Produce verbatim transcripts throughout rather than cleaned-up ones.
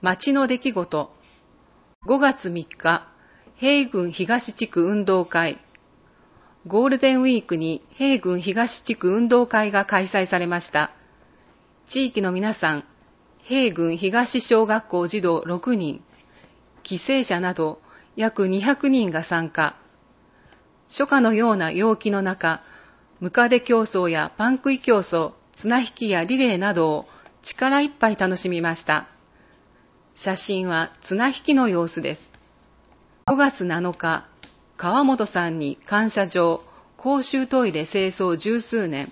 町の出来事。ごがつみっか、平郡東地区運動会。ゴールデンウィークに平郡東地区運動会が開催されました。地域の皆さん、平郡東小学校児童ろくにん、帰省者など約にひゃくにんが参加。初夏のような陽気の中、ムカデ競争やパン食い競争、綱引きやリレーなどを力いっぱい楽しみました。写真は綱引きの様子です。ごがつなのか、川本さんに感謝状、公衆トイレ清掃十数年。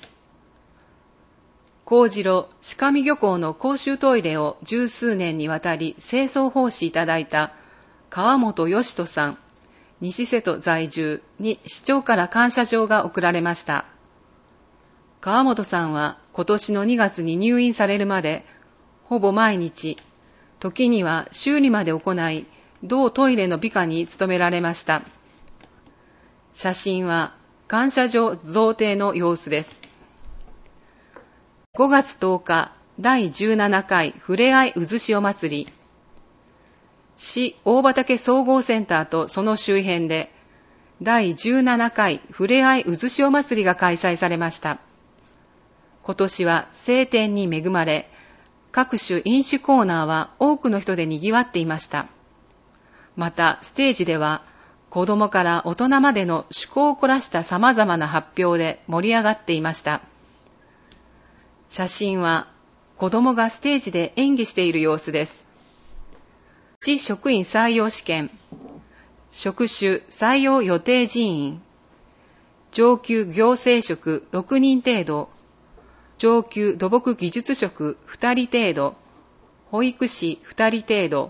幸次郎鹿見漁港の公衆トイレを十数年にわたり清掃奉仕いただいた川本義人さん、西瀬戸在住に市長から感謝状が贈られました。川本さんは今年のにがつに入院されるまで、ほぼ毎日、時には修理まで行い、同トイレの美化に努められました。写真は感謝状贈呈の様子です。ごがつとおか、だいじゅうななかいふれあいうずしお祭り。市大畑総合センターとその周辺で、だいじゅうななかいふれあいうずしお祭りが開催されました。今年は晴天に恵まれ、各種飲酒コーナーは多くの人で賑わっていました。また、ステージでは、子供から大人までの趣向を凝らした様々な発表で盛り上がっていました。写真は、子供がステージで演技している様子です。市職員採用試験、職種採用予定人員、上級行政職ろくにん程度、上級土木技術職ふたり程度、保育士ふたり程度。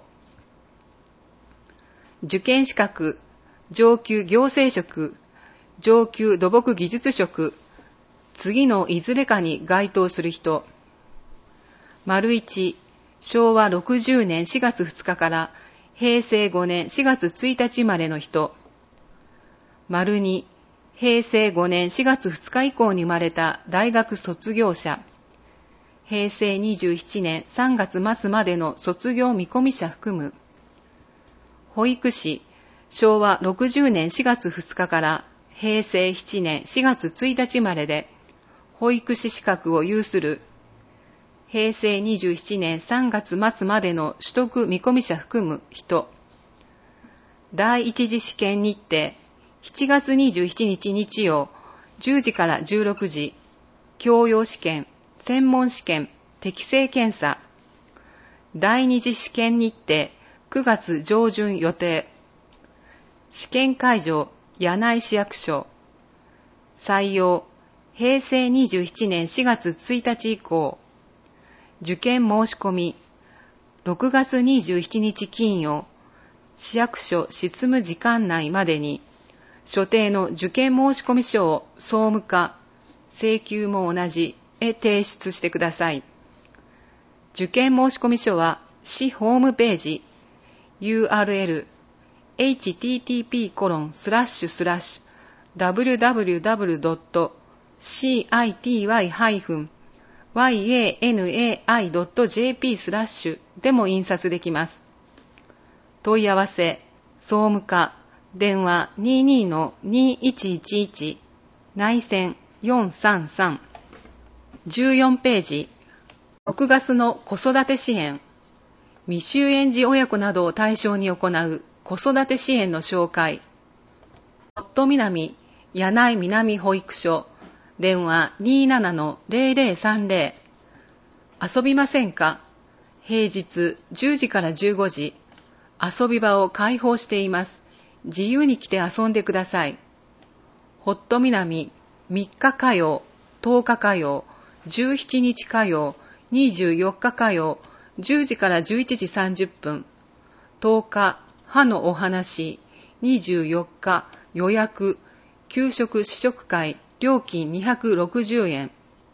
受験資格、上級行政職、上級土木技術職、次のいずれかに該当する人。丸いち、しょうわろくじゅうねんしがつふつかからへいせいごねんしがつついたち生まれの人。丸に、へいせいごねんしがつふつか以降に生まれた大学卒業者。へいせいにじゅうななねんさんがつまつまでの卒業見込み者含む。保育士、しょうわろくじゅうねんしがつふつかからへいせいななねんしがつついたち生まれで、保育士資格を有する。へいせいにじゅうななねんさんがつまつまでの取得見込み者含む人。第一次試験日程、しちがつにじゅうしちにち日曜、じゅうじからじゅうろくじ、教養試験、専門試験、適性検査。第二次試験日程、くがつ上旬予定。試験会場、柳井市役所。採用、へいせいにじゅうななねんしがつついたち以降。受験申し込み、ろくがつにじゅうしちにち金曜、市役所執務時間内までに、所定の受験申込書を総務課、請求も同じへ提出してください。受験申込書は市ホームページ、ユーアールエル、エイチティーティーピーコロンスラッシュスラッシュダブリューダブリューダブリュードットシーアイティーワイハイフンワイエーエヌエーアイドットジェーピースラッシュでも印刷できます。問い合わせ、総務課、電話 にじゅうにのにいちいちいち、内線よんさんさん。じゅうよんページ、ろくがつの子育て支援、未就園児親子などを対象に行う子育て支援の紹介。夫南柳井南保育所、電話 にじゅうななのゼロゼロさんゼロ。遊びませんか？平日じゅうじからじゅうごじ、遊び場を開放しています。自由に来て遊んでください。ホット南みっか火曜、とおか火曜、じゅうしちにち火曜、にじゅうよっか火曜、じゅうじからじゅういちじさんじゅっぷん。とおか歯のお話、にじゅうよっか予約、給食試食会、料金にひゃくろくじゅうえん。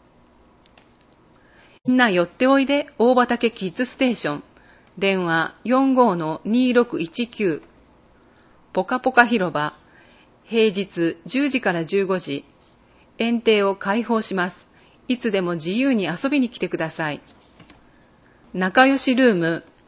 みんな寄っておいで大畑キッズステーション。電話 よんじゅうごのにろくいちきゅう。ポカポカ広場。平日じゅうじからじゅうごじ。園庭を開放します。いつでも自由に遊びに来てください。仲良しルーム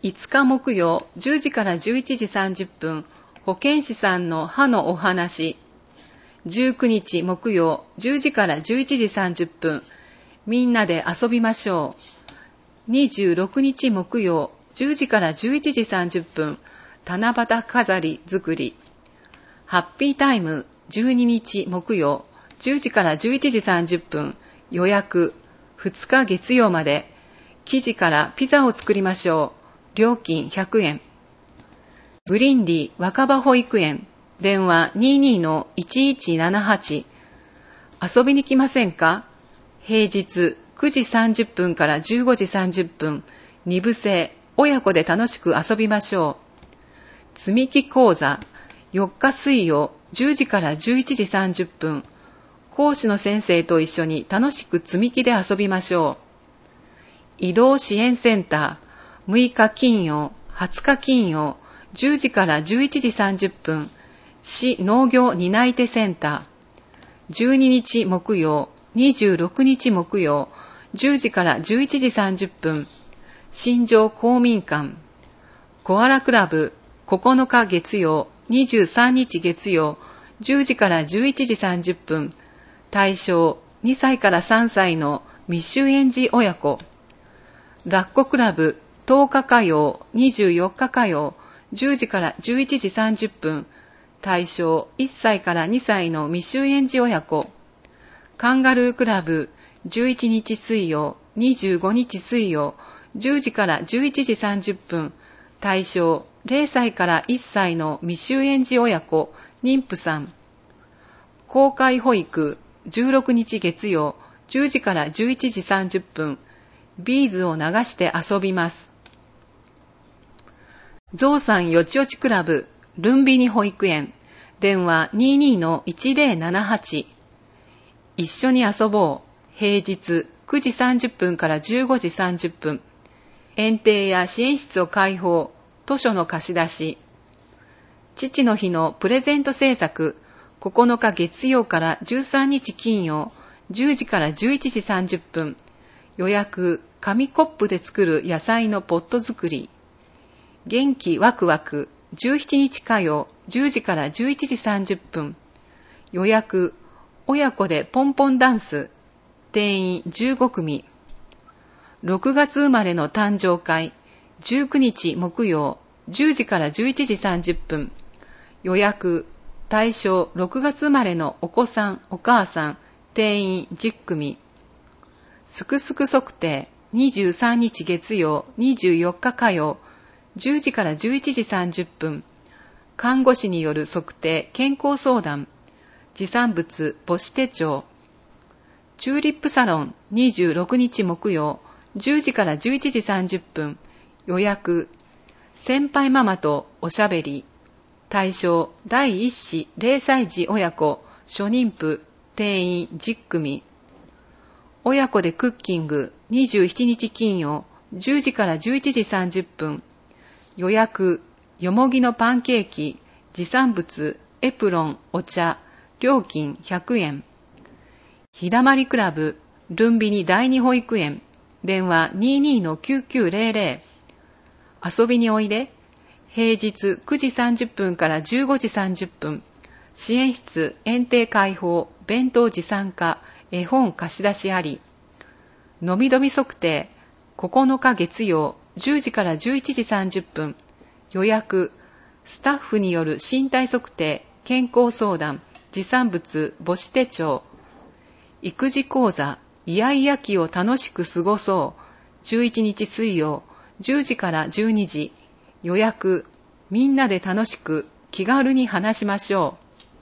いつか木曜じゅうじからじゅういちじさんじゅっぷん、保健師さんの歯のお話。じゅうくにち木曜じゅうじからじゅういちじさんじゅっぷん、みんなで遊びましょう。にじゅうろくにち木曜じゅうじからじゅういちじさんじゅっぷん、七夕飾り作り。ハッピータイムじゅうににち木曜じゅうじからじゅういちじさんじゅっぷん、予約ふつか月曜まで。生地からピザを作りましょう。料金ひゃくえん。ブリンディ若葉保育園、電話 にじゅうにのいちいちななはち。遊びに来ませんか？平日くじさんじゅっぷんからじゅうごじさんじゅっぷん、に部制、親子で楽しく遊びましょう。積み木講座、よっか水曜じゅうじからじゅういちじさんじゅっぷん、講師の先生と一緒に楽しく積み木で遊びましょう。移動支援センター、むいか金曜、はつか金曜、じゅうじからじゅういちじさんじゅっぷん、市農業担い手センター。じゅうににち木曜、にじゅうろくにち木曜、じゅうじからじゅういちじさんじゅっぷん、新庄公民館。コアラクラブ、ここのか月曜、にじゅうさんにち月曜、じゅうじからじゅういちじさんじゅっぷん、対象にさいからさんさいの未就園児親子。ラッコクラブ、とおか火曜、にじゅうよっか火曜、じゅうじからじゅういちじさんじゅっぷん、対象いっさいからにさいの未就園児親子。カンガルークラブ、じゅういちにち水曜、にじゅうごにち水曜、じゅうじからじゅういちじさんじゅっぷん、対象ぜろさいからいっさいの未就園児親子、妊婦さん。公開保育、じゅうろくにち月曜、じゅうじからじゅういちじさんじゅっぷん、ビーズを流して遊びます。ゾウさんよちよちクラブ、ルンビニ保育園、電話 にじゅうにのいちぜろななはち。一緒に遊ぼう。平日くじさんじゅっぷんからじゅうごじさんじゅっぷん。園庭や支援室を開放。図書の貸し出し。父の日のプレゼント制作。ここのか月曜からじゅうさんにち金曜、じゅうじからじゅういちじさんじゅっぷん。予約、紙コップで作る野菜のポット作り。元気ワクワク、じゅうしちにち火曜、じゅうじからじゅういちじさんじゅっぷん。予約、親子でポンポンダンス。定員じゅうごくみ。ろくがつ生まれの誕生会、じゅうくにち木曜、じゅうじからじゅういちじさんじゅっぷん。予約、対象ろくがつ生まれのお子さん、お母さん、定員じゅっくみ。すくすく測定、にじゅうさんにち月曜、にじゅうよっか火曜、じゅうじからじゅういちじさんじゅっぷん。看護師による測定、健康相談。持参物、母子手帳。チューリップサロン、にじゅうろくにち木曜、じゅうじからじゅういちじさんじゅっぷん。予約。先輩ママとおしゃべり。対象、だいいっ子ぜろさい児親子、初妊婦、定員じゅっくみ。親子でクッキング、にじゅうしちにち金曜、じゅうじからじゅういちじさんじゅっぷん。予約、よもぎのパンケーキ、持参物、エプロン、お茶、料金ひゃくえん。ひだまりクラブ、ルンビニ第二保育園、電話 にじゅうにのきゅうきゅうぜろぜろ。遊びにおいで。平日くじさんじゅっぷんからじゅうごじさんじゅっぷん。支援室、園庭開放、弁当持参化、絵本貸し出しあり。のみどみ測定、ここのか月曜、じゅうじからじゅういちじさんじゅっぷん。予約、スタッフによる身体測定、健康相談、持参物、母子手帳。育児講座、イヤイヤ期を楽しく過ごそう。じゅういちにち水曜、じゅうじからじゅうにじ。予約、みんなで楽しく気軽に話しましょ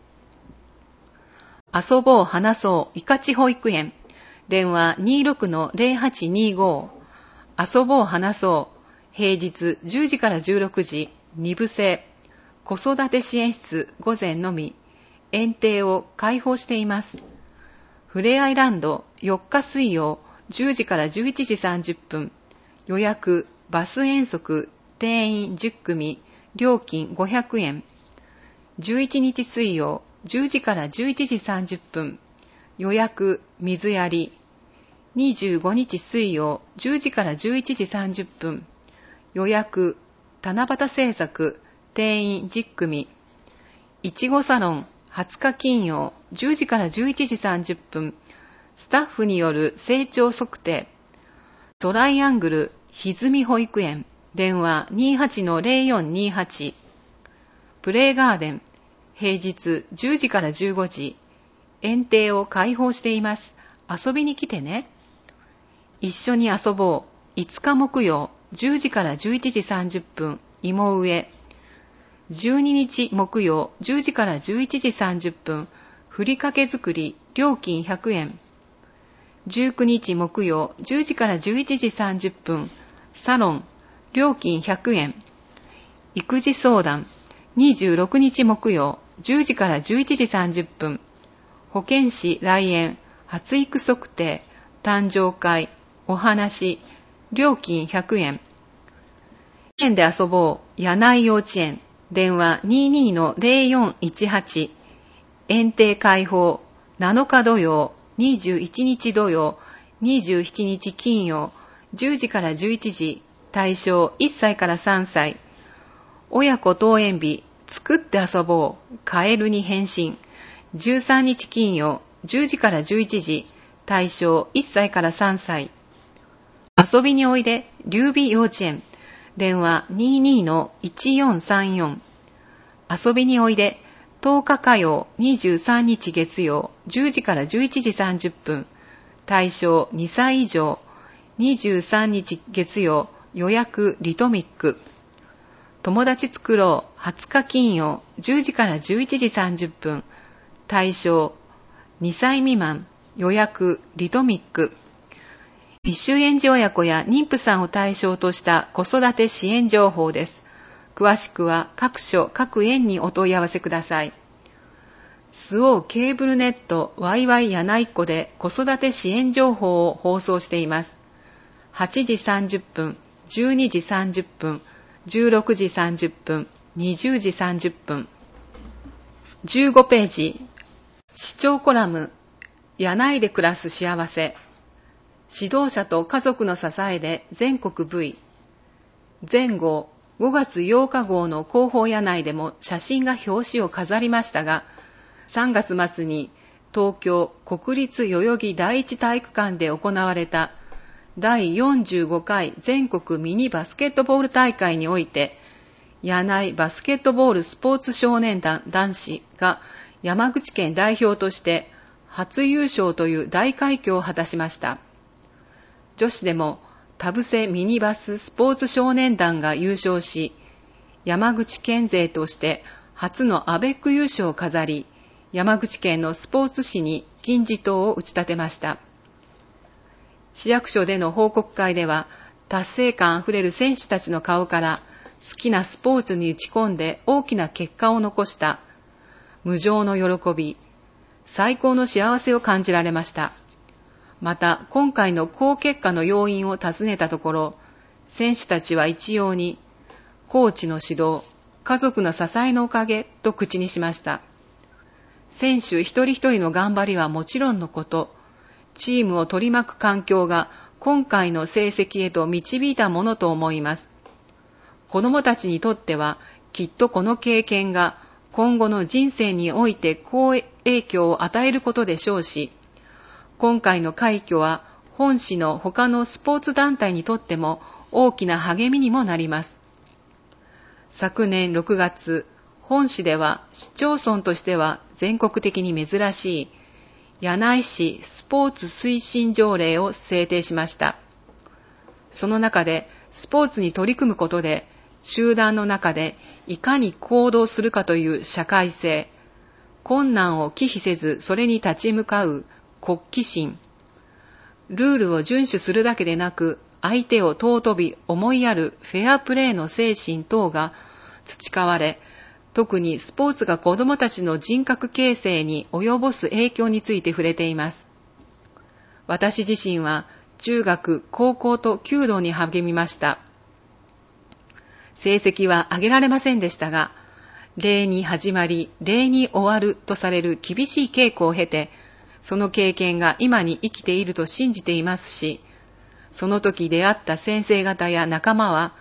う。遊ぼう話そういかち保育園、電話 にじゅうろくのぜろはちにご。遊ぼう話そう、平日じゅうじからじゅうろくじ、に部制、子育て支援室午前のみ、園庭を開放しています。ふれあいランドよっか水曜、じゅうじからじゅういちじさんじゅっぷん。予約、バス遠足、定員じゅっくみ、料金ごひゃくえん。じゅういちにち水曜、じゅうじからじゅういちじさんじゅっぷん。予約、水やり。にじゅうごにち水曜、じゅうじからじゅういちじさんじゅっぷん。 予約、七夕製作、定員じゅっくみ。いちごサロン、はつか金曜、じゅうじからじゅういちじさんじゅっぷん。スタッフによる成長測定。トライアングル、歪み保育園。電話 にーはちのゼロよんにーはち。プレイガーデン。平日じゅうじからじゅうごじ。園庭を開放しています。遊びに来てね。一緒に遊ぼう。いつか木曜、じゅうじからじゅういちじさんじゅっぷん。芋植え。じゅうににち木曜、じゅうじからじゅういちじさんじゅっぷん。ふりかけ作り。料金ひゃくえん。じゅうくにち木曜、じゅうじからじゅういちじさんじゅっぷん。サロン。料金ひゃくえん。育児相談。にじゅうろくにち木曜、じゅうじからじゅういちじさんじゅっぷん。保健師来園。発育測定。誕生会。お話。料金ひゃくえん。園で遊ぼう。柳井幼稚園。電話 にーにーのゼロよんいちはち。園庭開放。なのか土曜、にじゅういちにち土曜、にじゅうしちにち金曜、じゅうじからじゅういちじ。対象いっさいからさんさい。親子登園日。作って遊ぼう。カエルに変身。じゅうさんにち金曜、じゅうじからじゅういちじ。対象いっさいからさんさい。遊びにおいで、劉備幼稚園。電話 にーにーのいちよんさんよん。遊びにおいで、とおか火曜、にじゅうさんにち月曜、じゅうじからじゅういちじさんじゅっぷん。対象にさい以上。にじゅうさんにち月曜、予約リトミック。友達作ろう、はつか金曜、じゅうじからじゅういちじさんじゅっぷん。対象にさい未満。予約リトミック。未就園児親子や妊婦さんを対象とした子育て支援情報です。詳しくは各所各園にお問い合わせください。スオーケーブルネットワイワイ柳井っ子で子育て支援情報を放送しています。はちじさんじゅっぷん、じゅうにじさんじゅっぷん、じゅうろくじさんじゅっぷん、にじゅうじさんじゅっぷん。じゅうごページ。視聴コラム、柳井で暮らす幸せ。指導者と家族の支えで全国 ブイ。前後、ごがつようか号の広報柳井でも写真が表紙を飾りましたが、さんがつ末に東京国立代々木第一体育館で行われただいよんじゅうごかい全国ミニバスケットボール大会において、柳井バスケットボールスポーツ少年団男子が山口県代表として初優勝という大快挙を果たしました。女子でも田伏ミニバススポーツ少年団が優勝し、山口県勢として初のアベック優勝を飾り、山口県のスポーツ史に金字塔を打ち立てました。市役所での報告会では、達成感あふれる選手たちの顔から好きなスポーツに打ち込んで大きな結果を残した無上の喜び、最高の幸せを感じられました。また、今回の好結果の要因を尋ねたところ、選手たちは一様に、コーチの指導、家族の支えのおかげと口にしました。選手一人一人の頑張りはもちろんのこと、チームを取り巻く環境が今回の成績へと導いたものと思います。子どもたちにとっては、きっとこの経験が今後の人生において好影響を与えることでしょうし、今回の快挙は本市の他のスポーツ団体にとっても大きな励みにもなります。昨年ろくがつ、本市では市町村としては全国的に珍しい柳井市スポーツ推進条例を制定しました。その中でスポーツに取り組むことで集団の中でいかに行動するかという社会性、困難を忌避せずそれに立ち向かう国旗心、ルールを遵守するだけでなく相手を尊び思いやるフェアプレーの精神等が培われ、特にスポーツが子どもたちの人格形成に及ぼす影響について触れています。私自身は中学、高校と弓道に励みました。成績は上げられませんでしたが、礼に始まり、礼に終わるとされる厳しい稽古を経て、その経験が今に生きていると信じていますし、その時出会った先生方や仲間は、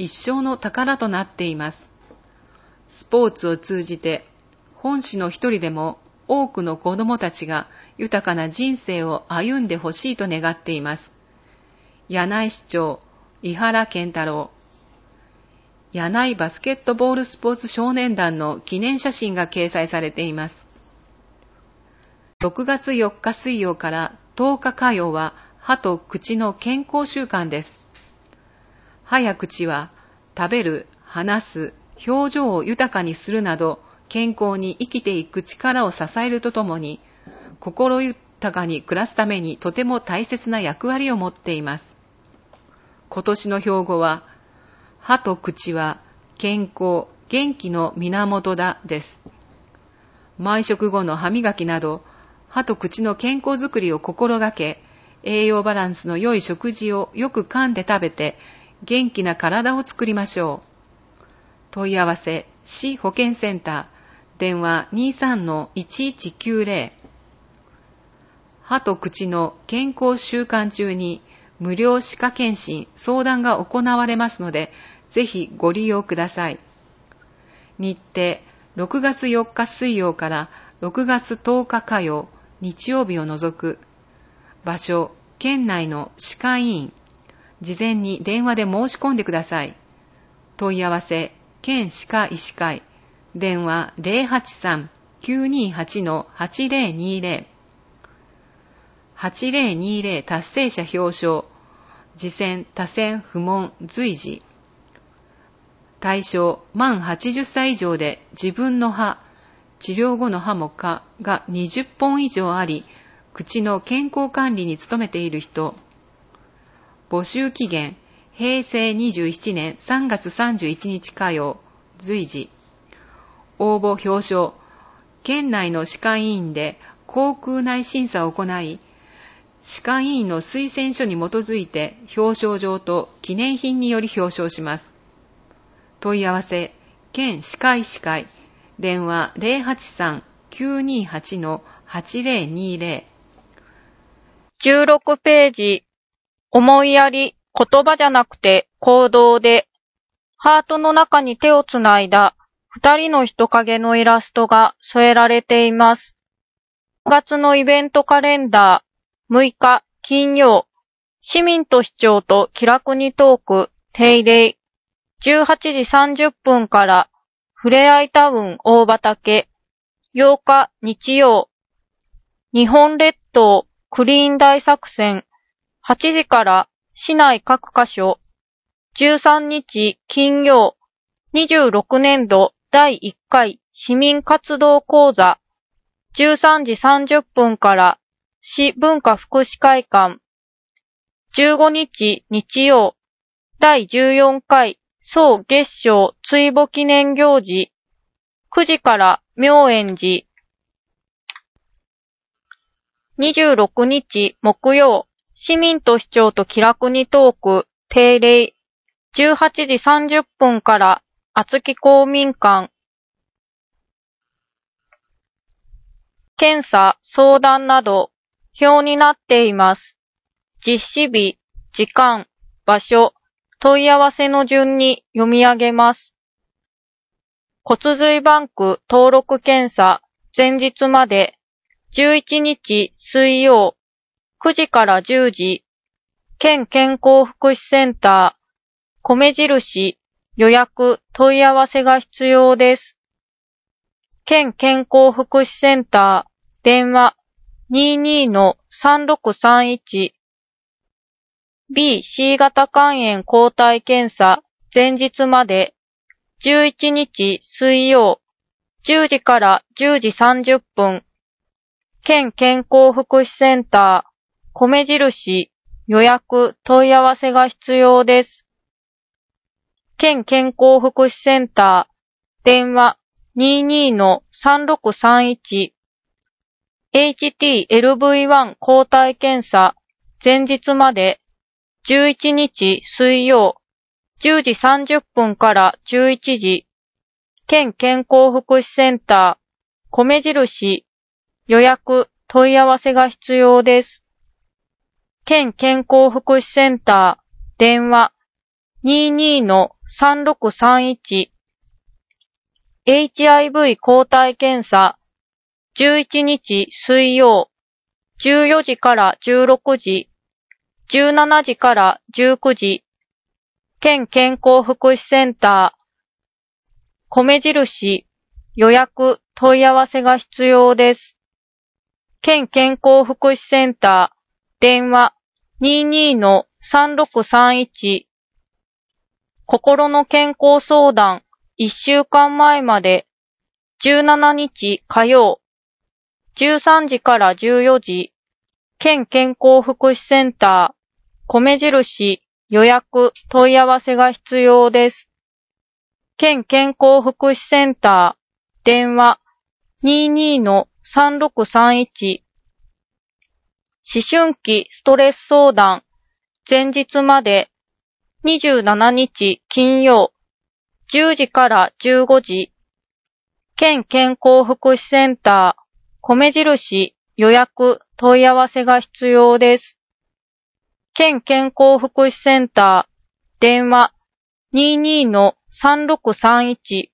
一生の宝となっています。スポーツを通じて、本市の一人でも多くの子供たちが豊かな人生を歩んでほしいと願っています。柳井市長、井原健太郎。柳井バスケットボールスポーツ少年団の記念写真が掲載されています。ろくがつよっか水曜からとおか火曜は歯と口の健康週間です。歯や口は食べる、話す、表情を豊かにするなど健康に生きていく力を支えるとともに、心豊かに暮らすためにとても大切な役割を持っています。今年の標語は、歯と口は健康、元気の源だです。毎食後の歯磨きなど、歯と口の健康づくりを心がけ、栄養バランスの良い食事をよく噛んで食べて、元気な体を作りましょう。問い合わせ、市保健センター、電話 にさんのいちいちきゅうぜろ。歯と口の健康週間中に無料歯科検診、相談が行われますので、ぜひご利用ください。日程、ろくがつよっか水曜からろくがつとおか火曜、日曜日を除く。場所、県内の歯科医院。事前に電話で申し込んでください。問い合わせ、県歯科医師会。電話 ゼロはちさん きゅうにはち はちゼロにゼロ。はちゼロにゼロ達成者表彰。次戦、他戦不問随時。対象、満はちじゅっさい以上で自分の歯、治療後の歯もかがにじゅっぽん以上あり、口の健康管理に努めている人。募集期限、へいせいにじゅうななねんさんがつさんじゅういちにち火曜、随時。応募表彰、県内の歯科医院で口腔内審査を行い、歯科医院の推薦書に基づいて表彰状と記念品により表彰します。問い合わせ、県歯科医師会。電話 ゼロはちさん きゅうにはち はちゼロにゼロ。 じゅうろくページ、思いやり、言葉じゃなくて行動で、ハートの中に手をつないだ二人の人影のイラストが添えられています。ごがつのイベントカレンダー、むいか金曜、市民と市長と気楽にトーク、定例、じゅうはちじさんじゅっぷんからふれあいタウン大畑、ようか日曜、日本列島クリーン大作戦、はちじから市内各箇所、じゅうさんにち金曜、にじゅうろくねんどだいいっかい市民活動講座、じゅうさんじさんじゅっぷんから市文化福祉会館、じゅうごにち日曜、だいじゅうよんかい総月賞追母記念行事、くじから妙円寺、にじゅうろくにち木曜、市民と市長と気楽にトーク、定例、じゅうはちじさんじゅっぷんから厚木公民館、検査、相談など、表になっています。実施日、時間、場所、問い合わせの順に読み上げます。骨髄バンク登録検査、前日まで、じゅういちにち水曜、くじからじゅうじ、県健康福祉センター、米印、予約、問い合わせが必要です。県健康福祉センター、電話 にじゅうにのさんろくさんいち。B、C 型肝炎抗体検査、前日まで、じゅういちにち水曜、じゅうじからじゅうじさんじゅっぷん。県健康福祉センター、米印、予約、問い合わせが必要です。県健康福祉センター、電話 にじゅうにのさんろくさんいち。エイチティーエルブイワン 抗体検査、前日まで、じゅういちにち水曜、じゅうじさんじゅっぷんからじゅういちじ、県健康福祉センター、米印、予約、問い合わせが必要です。県健康福祉センター、電話 にじゅうにのさんろくさんいち。エイチアイブイ 抗体検査、じゅういちにち水曜、じゅうよじからじゅうろくじ、じゅうしちじからじゅうくじ、県健康福祉センター、米印、予約、問い合わせが必要です。県健康福祉センター、電話 にじゅうにのさんろくさんいち。心の健康相談、いっしゅうかんまえまで、じゅうしちにち火曜、じゅうさんじからじゅうよじ、県健康福祉センター、米印、予約、問い合わせが必要です。県健康福祉センター、電話 にじゅうにのさんろくさんいち。思春期ストレス相談、前日まで、にじゅうしちにち金曜、じゅうじからじゅうごじ、県健康福祉センター、米印、予約、問い合わせが必要です。県健康福祉センター、電話 にじゅうにのさんろくさんいち。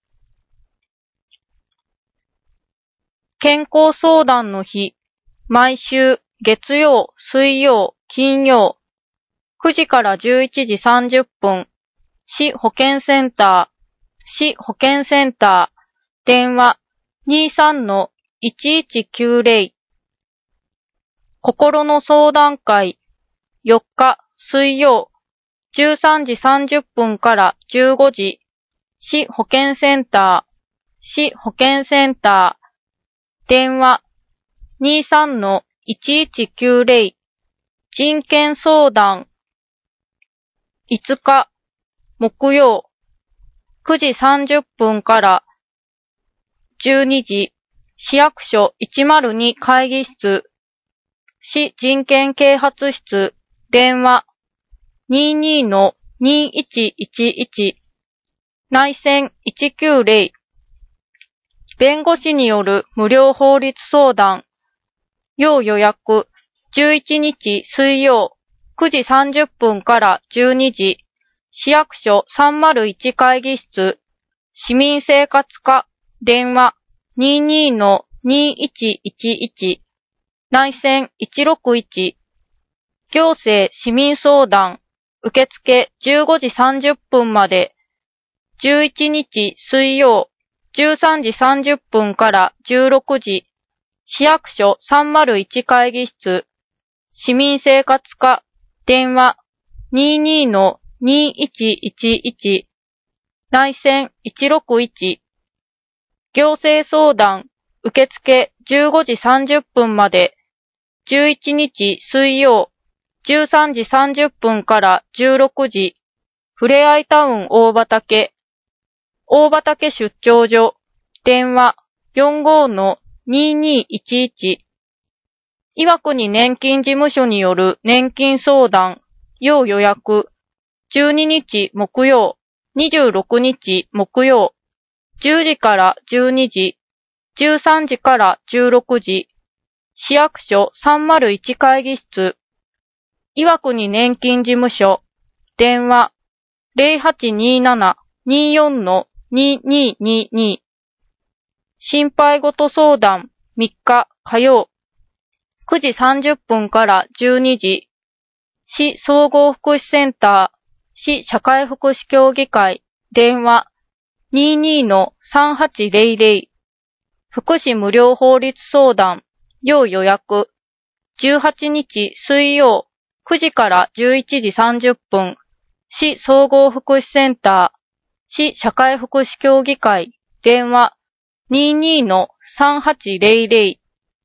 健康相談の日、毎週月曜、水曜、金曜、くじからじゅういちじさんじゅっぷん、市保健センター、市保健センター、電話 にじゅうさんのいちいちきゅうぜろ。心の相談会、よっか水曜、じゅうさんじさんじゅっぷんからじゅうごじ、市保健センター、市保健センター、電話 にじゅうさんのいちいちきゅうぜろ。人権相談、いつか木曜、くじさんじゅっぷんからじゅうにじ、市役所いちまるに会議室、市人権啓発室、電話 にじゅうにのにいちいちいち、内線いちきゅうぜろ。弁護士による無料法律相談、要予約、じゅういちにち水曜、くじさんじゅっぷんからじゅうにじ、市役所さんまるいち会議室、市民生活課、電話 にじゅうにのにいちいちいち、内線いちろくいち、行政市民相談、受付じゅうごじさんじゅっぷんまで、じゅういちにち水曜、じゅうさんじさんじゅっぷんからじゅうろくじ、市役所さんまるいち会議室、市民生活課、電話 にじゅうにのにいちいちいち、内線いちろくいち、行政相談、受付じゅうごじさんじゅっぷんまで、じゅういちにち水曜、じゅうさんじさんじゅっぷんからじゅうろくじ、ふれあいタウン大畑、大畑出張所、電話 よんじゅうのににいちいち、岩国年金事務所による年金相談、要予約、じゅうににち木曜、にじゅうろくにち木曜、じゅうじからじゅうにじ、じゅうさんじからじゅうろくじ、市役所さんまるいち会議室、岩国年金事務所、電話 ゼロはちにーなな にーよんのにーにーにーにー、心配事相談みっか火曜、くじさんじゅっぷんからじゅうにじ、市総合福祉センター、市社会福祉協議会、電話 にじゅうにのさんはちぜろぜろ、福祉無料法律相談、要予約、じゅうはちにち水曜、くじからじゅういちじさんじゅっぷん、市総合福祉センター、市社会福祉協議会、電話 にじゅうにのさんはちぜろぜろ、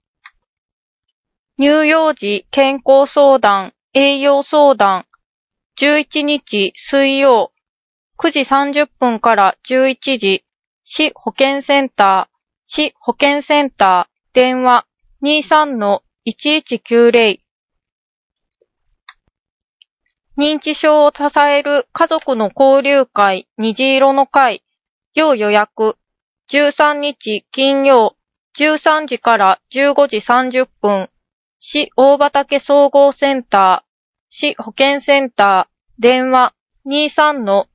乳幼児健康相談、栄養相談、じゅういちにち水曜、くじさんじゅっぷんからじゅういちじ、市保健センター、市保健センター、電話 にじゅうさんのいちいちきゅうぜろ。認知症を支える家族の交流会、虹色の会、要予約、じゅうさんにち金曜、じゅうさんじからじゅうごじさんじゅっぷん、市大畑総合センター、市保健センター、電話 にじゅうさんの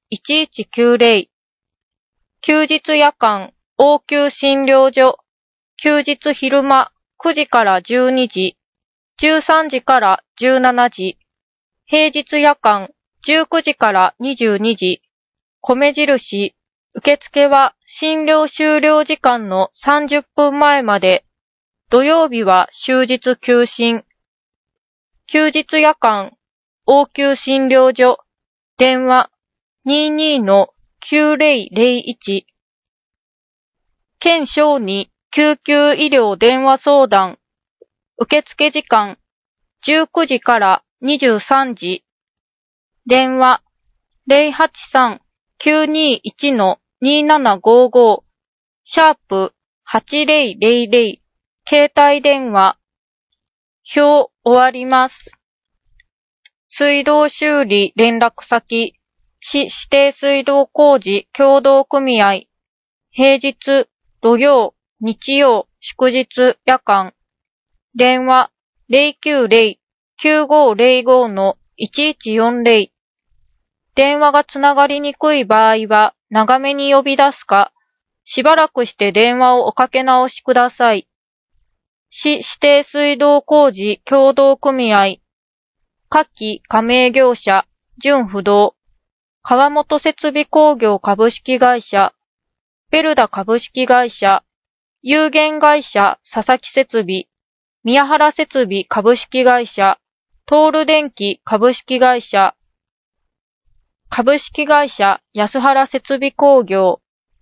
いちいちきゅうゼロ。休日夜間、応急診療所、休日昼間くじからじゅうにじ、じゅうさんじからじゅうしちじ、平日夜間じゅうくじからにじゅうにじ、米印、受付は診療終了時間のさんじゅっぷんまえまで、土曜日は終日休診。休日夜間、応急診療所、電話 にじゅうにのきゅうゼロゼロいち。県小児救急医療電話相談。受付時間じゅうくじからにじゅうさんじ。電話 ゼロはちさんきゅうにいちのにななごご。シャープはちゼロゼロゼロ。携帯電話。表終わります。水道修理連絡先。市指定水道工事協同組合。平日、土曜、日曜、祝日、夜間。電話ゼロきゅうゼロ きゅうごゼロごのいちいちよんゼロ。電話がつながりにくい場合は長めに呼び出すか、しばらくして電話をおかけ直しください。市指定水道工事協同組合。下記加盟業者、純不動。川本設備工業株式会社。ベルダ株式会社。有限会社佐々木設備。宮原設備株式会社。トール電機株式会社。株式会社安原設備工業。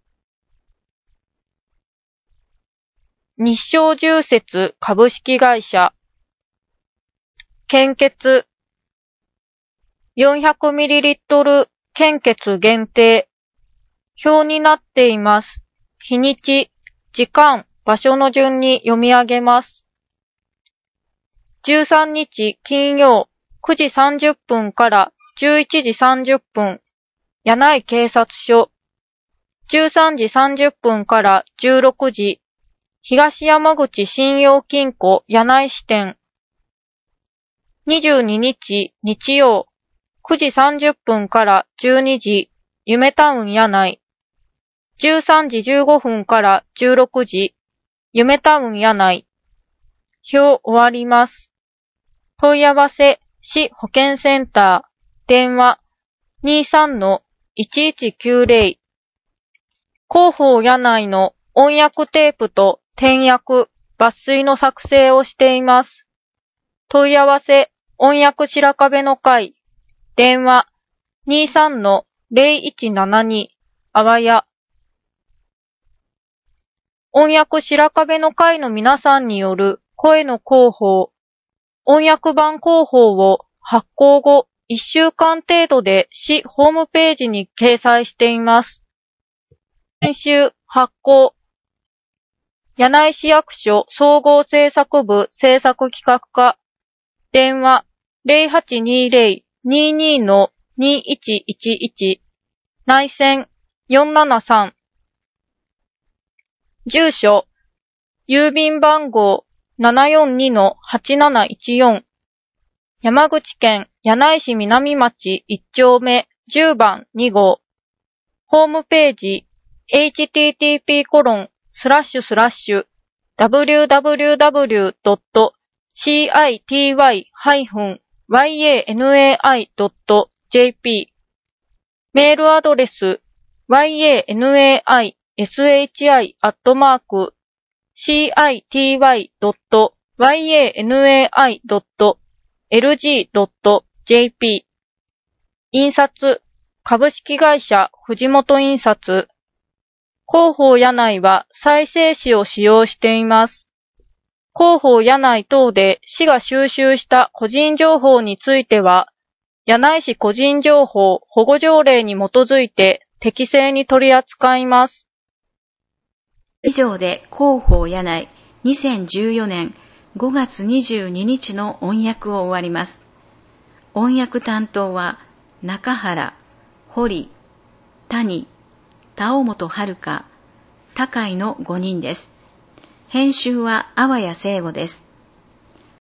日照重設株式会社。献血 よんひゃくミリリットル 献血限定。表になっています。日にち、時間、場所の順に読み上げます。じゅうさんにち金曜くじさんじゅっぷんからじゅういちじさんじゅっぷん、柳井警察署。じゅうさんじさんじゅっぷんからじゅうろくじ、東山口信用金庫柳井支店。にじゅうににち日曜くじさんじゅっぷんからじゅうにじ、夢タウン柳井。じゅうさんじじゅうごふんからじゅうろくじ、夢タウン柳井。表終わります。問い合わせ、市保健センター、電話 にじゅうさんのいちいちきゅうゼロ。広報柳井の音訳テープと点訳、抜粋の作成をしています。問い合わせ、音訳白壁の会、電話 にじゅうさんのゼロいちななに、あわや。音訳白壁の会の皆さんによる声の広報、音訳版広報を発行後いっしゅうかん程度で市ホームページに掲載しています。先週発行。柳井市役所総合政策部政策企画課。電話 ゼロはちにゼロ にじゅうにのにいちいちいち。内線よんななさん。住所、郵便番号 ななよんにのはちなないちよん。山口県柳井市南町いち丁目じゅうばんに号。ホームページ、エイチティーティーピーコロンスラッシュスラッシュダブリューダブリューダブリュードットシーアイティーワイハイフンワイエーエヌエーアイドットジェーピー。メールアドレス、ワイエーエヌエーアイエスエイチアイアットマークシーアイティーワイドットワイエーエヌエーアイドットエルジードットジェーピー。印刷、株式会社藤本印刷。広報柳井は再生紙を使用しています。広報柳井等で市が収集した個人情報については、柳井市個人情報保護条例に基づいて適正に取り扱います。 以上で広報柳井にせんじゅうよねんごがつにじゅうににちの音訳を終わります。音訳担当は中原、堀、谷、田尾本遥、高井のごにんです。編集は阿波谷聖吾です。